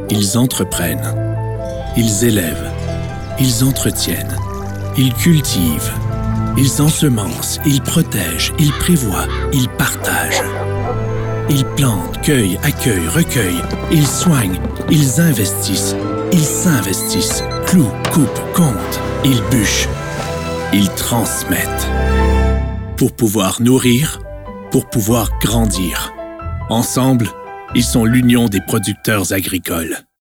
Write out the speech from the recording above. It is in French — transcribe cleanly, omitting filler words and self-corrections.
Ils entreprennent, ils élèvent, ils entretiennent, ils cultivent, ils ensemencent, ils protègent, ils prévoient, ils partagent. Ils plantent, cueillent, accueillent, recueillent, ils soignent, ils investissent, ils s'investissent, clouent, coupent, comptent, ils bûchent, ils transmettent. Pour pouvoir nourrir, pour pouvoir grandir. Ensemble, ils sont l'union des producteurs agricoles.